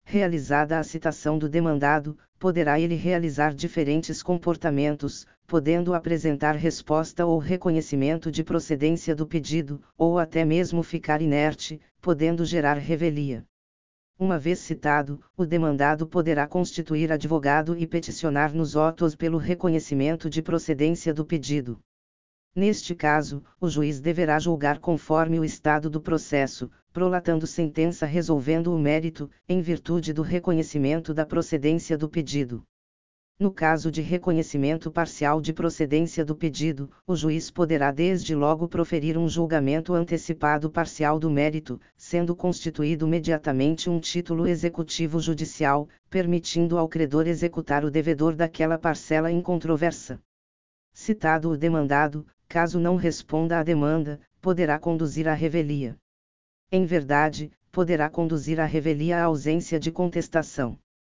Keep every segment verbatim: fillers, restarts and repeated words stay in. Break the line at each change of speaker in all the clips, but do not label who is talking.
realizada a citação do demandado, poderá ele realizar diferentes comportamentos, podendo apresentar resposta ou reconhecimento de procedência do pedido, ou até mesmo ficar inerte, podendo gerar revelia. Uma vez citado, o demandado poderá constituir advogado e peticionar nos autos pelo reconhecimento de procedência do pedido. Neste caso, o juiz deverá julgar conforme o estado do processo, prolatando sentença resolvendo o mérito, em virtude do reconhecimento da procedência do pedido. No caso de reconhecimento parcial de procedência do pedido, o juiz poderá desde logo proferir um julgamento antecipado parcial do mérito, sendo constituído imediatamente um título executivo judicial, permitindo ao credor executar o devedor daquela parcela incontroversa. Citado o demandado, caso não responda à demanda, poderá conduzir à revelia. Em verdade, poderá conduzir à revelia a ausência de contestação.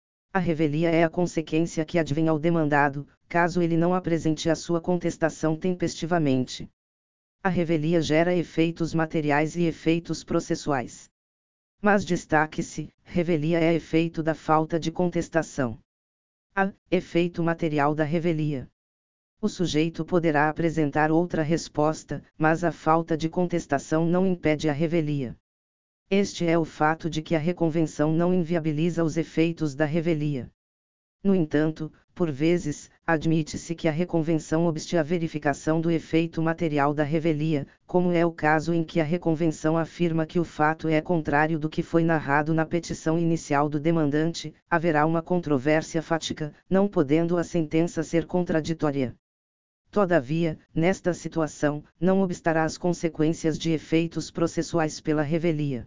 A revelia é a consequência que advém ao demandado, caso ele não apresente a sua contestação tempestivamente. A revelia gera efeitos materiais e efeitos processuais. Mas destaque-se, revelia é efeito da falta de contestação. A. Efeito material da revelia. O sujeito poderá apresentar outra resposta, mas a falta de contestação não impede a revelia. Este é o fato de que a reconvenção não inviabiliza os efeitos da revelia. No entanto, por vezes, admite-se que a reconvenção obste a verificação do efeito material da revelia, como é o caso em que a reconvenção afirma que o fato é contrário do que foi narrado na petição inicial do demandante, haverá uma controvérsia fática, não podendo a sentença ser contraditória. Todavia, nesta situação, não obstará as consequências de efeitos processuais pela revelia.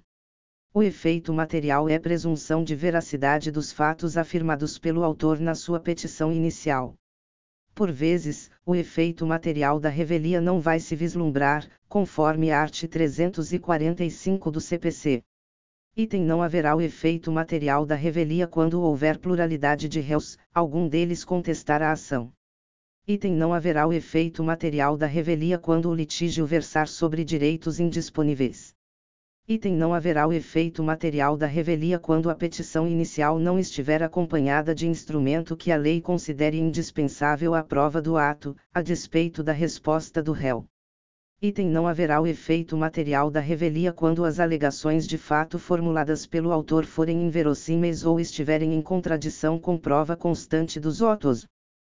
O efeito material é presunção de veracidade dos fatos afirmados pelo autor na sua petição inicial. Por vezes, o efeito material da revelia não vai se vislumbrar, conforme art. trezentos e quarenta e cinco do C P C. Item não haverá o efeito material da revelia quando houver pluralidade de réus, algum deles contestar a ação. Item não haverá o efeito material da revelia quando o litígio versar sobre direitos indisponíveis. Item não haverá o efeito material da revelia quando a petição inicial não estiver acompanhada de instrumento que a lei considere indispensável à prova do ato, a despeito da resposta do réu. Item não haverá o efeito material da revelia quando as alegações de fato formuladas pelo autor forem inverossímeis ou estiverem em contradição com prova constante dos autos.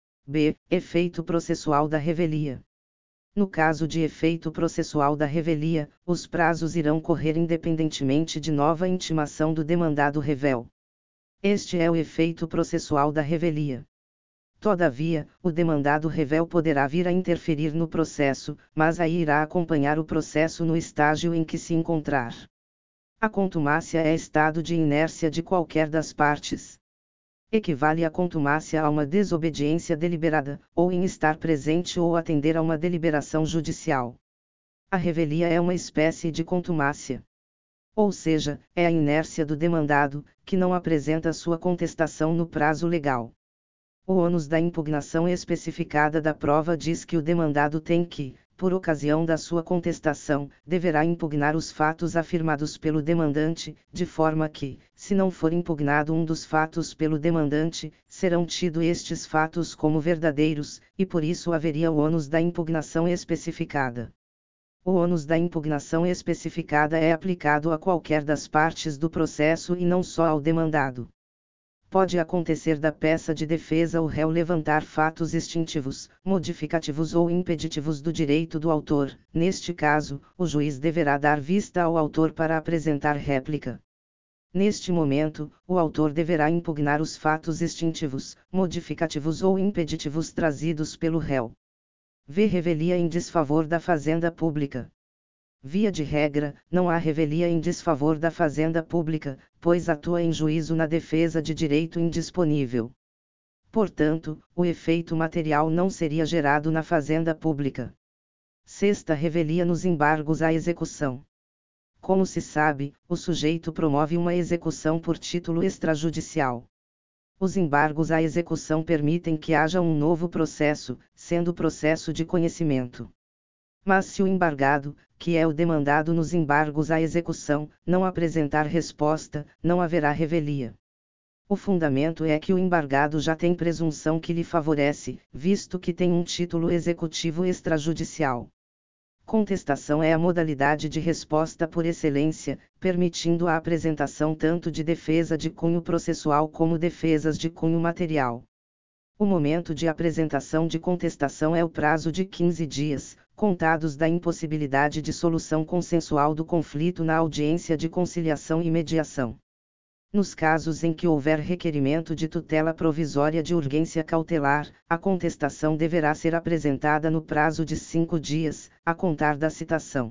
B. Efeito processual da revelia. No caso de efeito processual da revelia, os prazos irão correr independentemente de nova intimação do demandado revel. Este é o efeito processual da revelia. Todavia, o demandado revel poderá vir a interferir no processo, mas aí irá acompanhar o processo no estágio em que se encontrar. A contumácia é estado de inércia de qualquer das partes. Equivale a contumácia a uma desobediência deliberada, ou em estar presente ou atender a uma deliberação judicial. A revelia é uma espécie de contumácia. Ou seja, é a inércia do demandado, que não apresenta sua contestação no prazo legal. O ônus da impugnação especificada da prova diz que o demandado tem que, por ocasião da sua contestação, deverá impugnar os fatos afirmados pelo demandante, de forma que, se não for impugnado um dos fatos pelo demandante, serão tidos estes fatos como verdadeiros, e por isso haveria o ônus da impugnação especificada. O ônus da impugnação especificada é aplicado a qualquer das partes do processo e não só ao demandado. Pode acontecer da peça de defesa o réu levantar fatos extintivos, modificativos ou impeditivos do direito do autor. Neste caso, o juiz deverá dar vista ao autor para apresentar réplica. Neste momento, o autor deverá impugnar os fatos extintivos, modificativos ou impeditivos trazidos pelo réu. V. Revelia em desfavor da fazenda pública. Via de regra, não há revelia em desfavor da fazenda pública, pois atua em juízo na defesa de direito indisponível. Portanto, o efeito material não seria gerado na fazenda pública. Sexta revelia nos embargos à execução. Como se sabe, o sujeito promove uma execução por título extrajudicial. Os embargos à execução permitem que haja um novo processo, sendo o processo de conhecimento. Mas se o embargado, que é o demandado nos embargos à execução, não apresentar resposta, não haverá revelia. O fundamento é que o embargado já tem presunção que lhe favorece, visto que tem um título executivo extrajudicial. Contestação é a modalidade de resposta por excelência, permitindo a apresentação tanto de defesa de cunho processual como defesas de cunho material. O momento de apresentação de contestação é o prazo de quinze dias, contados da impossibilidade de solução consensual do conflito na audiência de conciliação e mediação. Nos casos em que houver requerimento de tutela provisória de urgência cautelar, a contestação deverá ser apresentada no prazo de cinco dias, a contar da citação.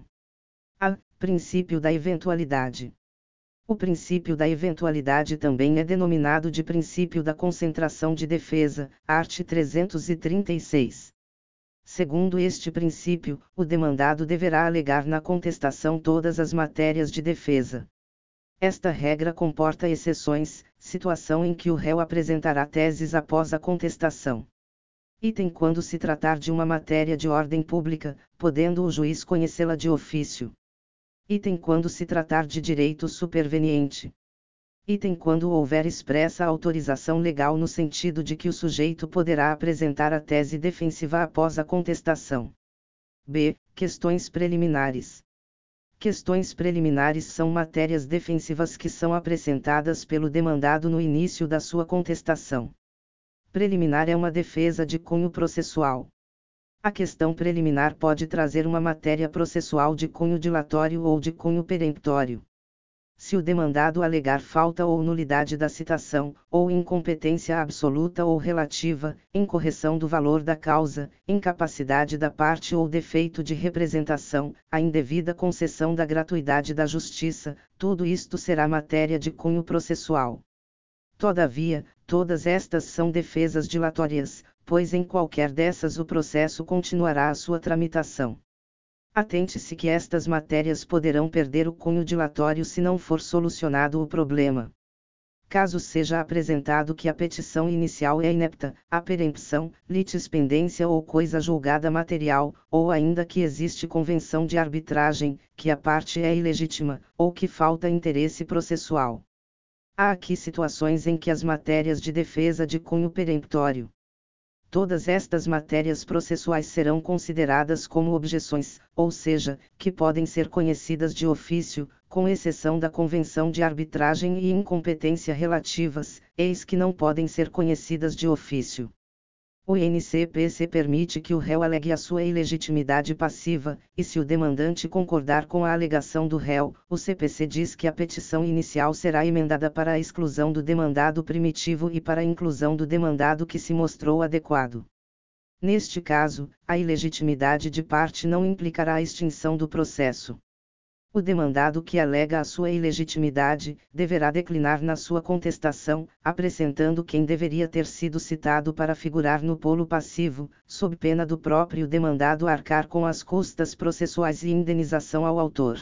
A. Princípio da eventualidade. O princípio da eventualidade também é denominado de princípio da concentração de defesa, art. trezentos e trinta e seis. Segundo este princípio, o demandado deverá alegar na contestação todas as matérias de defesa. Esta regra comporta exceções, situação em que o réu apresentará teses após a contestação. Item quando se tratar de uma matéria de ordem pública, podendo o juiz conhecê-la de ofício. Item quando se tratar de direito superveniente. Item quando houver expressa autorização legal no sentido de que o sujeito poderá apresentar a tese defensiva após a contestação. B. Questões preliminares. Questões preliminares são matérias defensivas que são apresentadas pelo demandado no início da sua contestação. Preliminar é uma defesa de cunho processual. A questão preliminar pode trazer uma matéria processual de cunho dilatório ou de cunho peremptório. Se o demandado alegar falta ou nulidade da citação, ou incompetência absoluta ou relativa, incorreção do valor da causa, incapacidade da parte ou defeito de representação, a indevida concessão da gratuidade da justiça, tudo isto será matéria de cunho processual. Todavia, todas estas são defesas dilatórias, pois em qualquer dessas o processo continuará a sua tramitação. Atente-se que estas matérias poderão perder o cunho dilatório se não for solucionado o problema. Caso seja apresentado que a petição inicial é inepta, a perempção, litispendência ou coisa julgada material, ou ainda que existe convenção de arbitragem, que a parte é ilegítima, ou que falta interesse processual. Há aqui situações em que as matérias de defesa de cunho peremptório. Todas estas matérias processuais serão consideradas como objeções, ou seja, que podem ser conhecidas de ofício, com exceção da convenção de arbitragem e incompetência relativas, eis que não podem ser conhecidas de ofício. O N C P C permite que o réu alegue a sua ilegitimidade passiva, e se o demandante concordar com a alegação do réu, o C P C diz que a petição inicial será emendada para a exclusão do demandado primitivo e para a inclusão do demandado que se mostrou adequado. Neste caso, a ilegitimidade de parte não implicará a extinção do processo. O demandado que alega a sua ilegitimidade, deverá declinar na sua contestação, acrescentando quem deveria ter sido citado para figurar no polo passivo, sob pena do próprio demandado arcar com as custas processuais e indenização ao autor.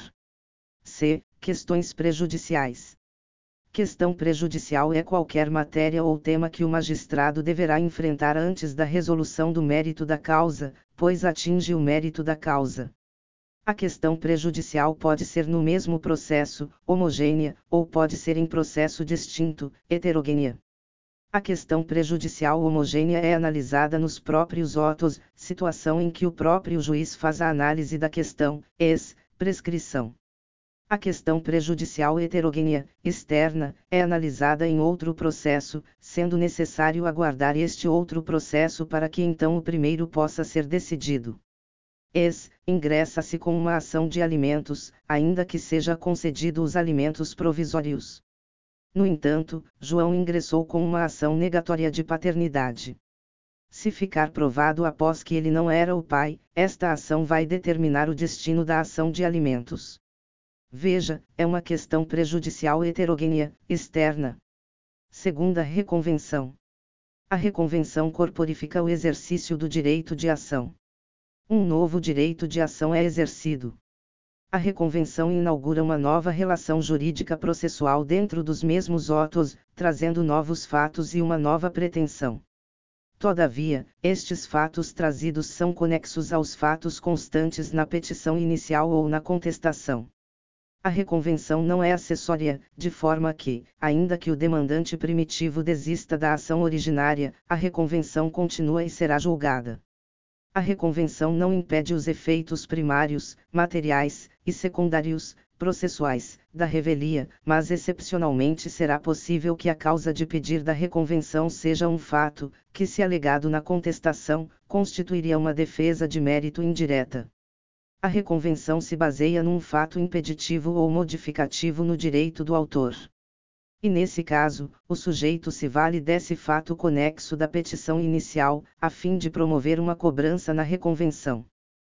C. Questões prejudiciais. Questão prejudicial é qualquer matéria ou tema que o magistrado deverá enfrentar antes da resolução do mérito da causa, pois atinge o mérito da causa. A questão prejudicial pode ser no mesmo processo, homogênea, ou pode ser em processo distinto, heterogênea. A questão prejudicial homogênea é analisada nos próprios autos, situação em que o próprio juiz faz a análise da questão, ex prescrição. A questão prejudicial heterogênea, externa, é analisada em outro processo, sendo necessário aguardar este outro processo para que então o primeiro possa ser decidido. Ex, ingressa-se com uma ação de alimentos, ainda que seja concedido os alimentos provisórios. No entanto, João ingressou com uma ação negatória de paternidade. Se ficar provado após que ele não era o pai, esta ação vai determinar o destino da ação de alimentos. Veja, é uma questão prejudicial heterogênea, externa. Segunda reconvenção. A reconvenção corporifica o exercício do direito de ação. Um novo direito de ação é exercido. A reconvenção inaugura uma nova relação jurídica processual dentro dos mesmos autos, trazendo novos fatos e uma nova pretensão. Todavia, estes fatos trazidos são conexos aos fatos constantes na petição inicial ou na contestação. A reconvenção não é acessória, de forma que, ainda que o demandante primitivo desista da ação originária, a reconvenção continua e será julgada. A reconvenção não impede os efeitos primários, materiais, e secundários, processuais, da revelia, mas excepcionalmente será possível que a causa de pedir da reconvenção seja um fato, que se alegado na contestação, constituiria uma defesa de mérito indireta. A reconvenção se baseia num fato impeditivo ou modificativo no direito do autor. E nesse caso, o sujeito se vale desse fato conexo da petição inicial, a fim de promover uma cobrança na reconvenção.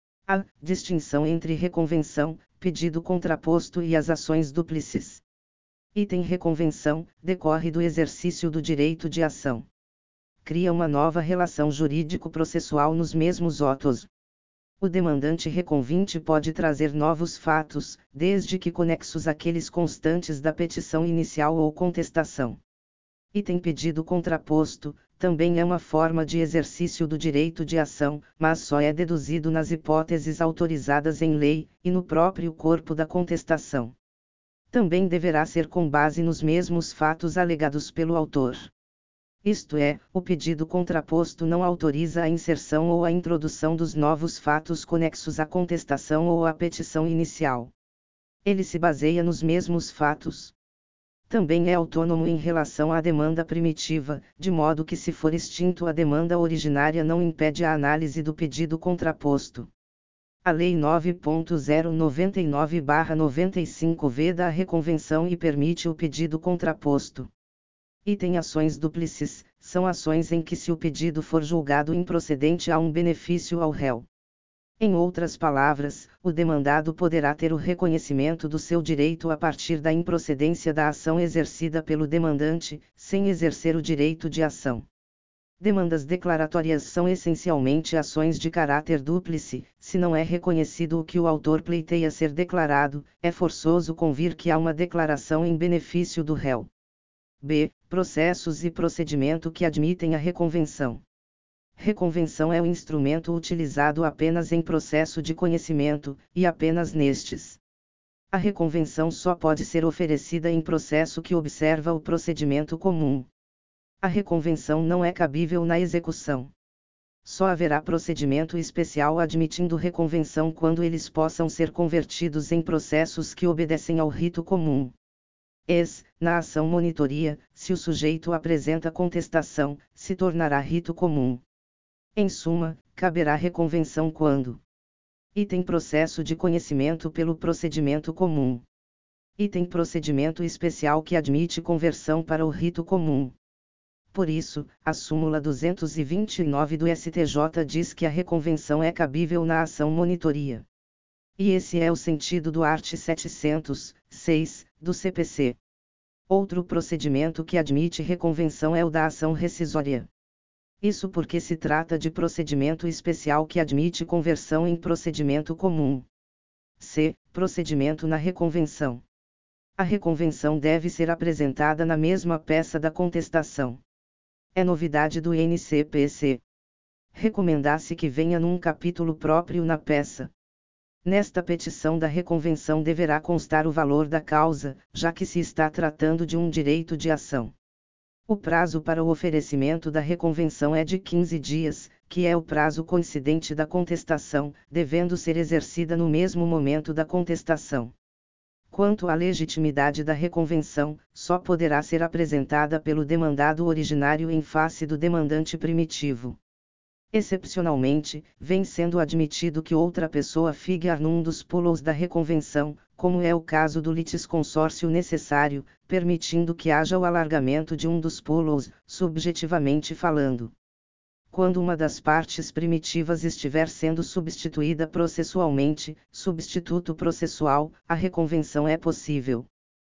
A distinção entre reconvenção, pedido contraposto e as ações dúplices. Item reconvenção, decorre do exercício do direito de ação. Cria uma nova relação jurídico-processual nos mesmos autos. O demandante reconvinte pode trazer novos fatos, desde que conexos àqueles constantes da petição inicial ou contestação. Item pedido contraposto, também é uma forma de exercício do direito de ação, mas só é deduzido nas hipóteses autorizadas em lei, e no próprio corpo da contestação. Também deverá ser com base nos mesmos fatos alegados pelo autor. Isto é, o pedido contraposto não autoriza a inserção ou a introdução dos novos fatos conexos à contestação ou à petição inicial. Ele se baseia nos mesmos fatos. Também é autônomo em relação à demanda primitiva, de modo que se for extinto a demanda originária não impede a análise do pedido contraposto. A Lei nove ponto zero nove nove barra noventa e cinco veda a reconvenção e permite o pedido contraposto. Item ações dúplices, são ações em que se o pedido for julgado improcedente há um benefício ao réu. Em outras palavras, o demandado poderá ter o reconhecimento do seu direito a partir da improcedência da ação exercida pelo demandante, sem exercer o direito de ação. Demandas declaratórias são essencialmente ações de caráter dúplice, se não é reconhecido o que o autor pleiteia ser declarado, é forçoso convir que há uma declaração em benefício do réu. B. Processos e procedimento que admitem a reconvenção. Reconvenção é o instrumento utilizado apenas em processo de conhecimento, e apenas nestes. A reconvenção só pode ser oferecida em processo que observa o procedimento comum. A reconvenção não é cabível na execução. Só haverá procedimento especial admitindo reconvenção quando eles possam ser convertidos em processos que obedecem ao rito comum. Es, na ação monitoria, se o sujeito apresenta contestação, se tornará rito comum. Em suma, caberá reconvenção quando: item processo de conhecimento pelo procedimento comum. Item procedimento especial que admite conversão para o rito comum. Por isso, a súmula duzentos e vinte e nove do S T J diz que a reconvenção é cabível na ação monitoria. E esse é o sentido do art. setecentos, seis, do C P C. Outro procedimento que admite reconvenção é o da ação rescisória. Isso porque se trata de procedimento especial que admite conversão em procedimento comum. C. Procedimento na reconvenção. A reconvenção deve ser apresentada na mesma peça da contestação. É novidade do N C P C. Recomenda-se que venha num capítulo próprio na peça. Nesta petição da reconvenção deverá constar o valor da causa, já que se está tratando de um direito de ação. O prazo para o oferecimento da reconvenção é de quinze dias, que é o prazo coincidente da contestação, devendo ser exercida no mesmo momento da contestação. Quanto à legitimidade da reconvenção, só poderá ser apresentada pelo demandado originário em face do demandante primitivo. Excepcionalmente, vem sendo admitido que outra pessoa figurar num dos polos da reconvenção, como é o caso do litisconsórcio necessário, permitindo que haja o alargamento de um dos polos, subjetivamente falando. Quando uma das partes primitivas estiver sendo substituída processualmente, substituto processual, a reconvenção é possível.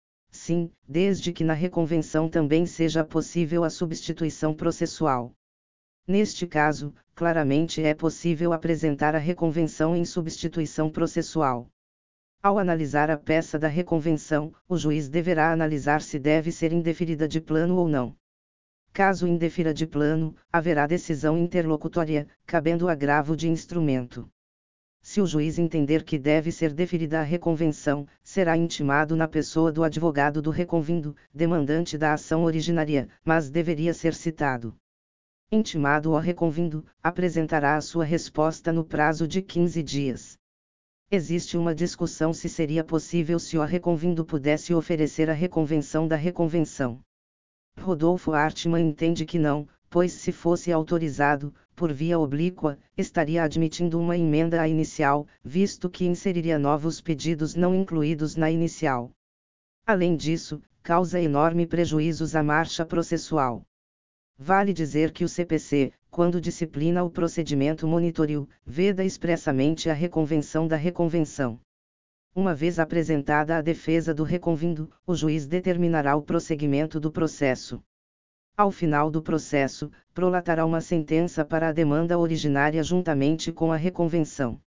Sim, desde que na reconvenção também seja possível a substituição processual. Neste caso, claramente é possível apresentar a reconvenção em substituição processual. Ao analisar a peça da reconvenção, o juiz deverá analisar se deve ser indeferida de plano ou não. Caso indefira de plano, haverá decisão interlocutória, cabendo agravo de instrumento. Se o juiz entender que deve ser deferida a reconvenção, será intimado na pessoa do advogado do reconvindo, demandante da ação originária, mas deveria ser citado. Intimado o reconvindo, apresentará a sua resposta no prazo de quinze dias. Existe uma discussão se seria possível se o reconvindo pudesse oferecer a reconvenção da reconvenção. Rodolfo Artmann entende que não, pois se fosse autorizado, por via oblíqua, estaria admitindo uma emenda à inicial, visto que inseriria novos pedidos não incluídos na inicial. Além disso, causa enorme prejuízos à marcha processual. Vale dizer que o C P C, quando disciplina o procedimento monitório, veda expressamente a reconvenção da reconvenção. Uma vez apresentada a defesa do reconvindo, o juiz determinará o prosseguimento do processo. Ao final do processo, prolatará uma sentença para a demanda originária juntamente com a reconvenção.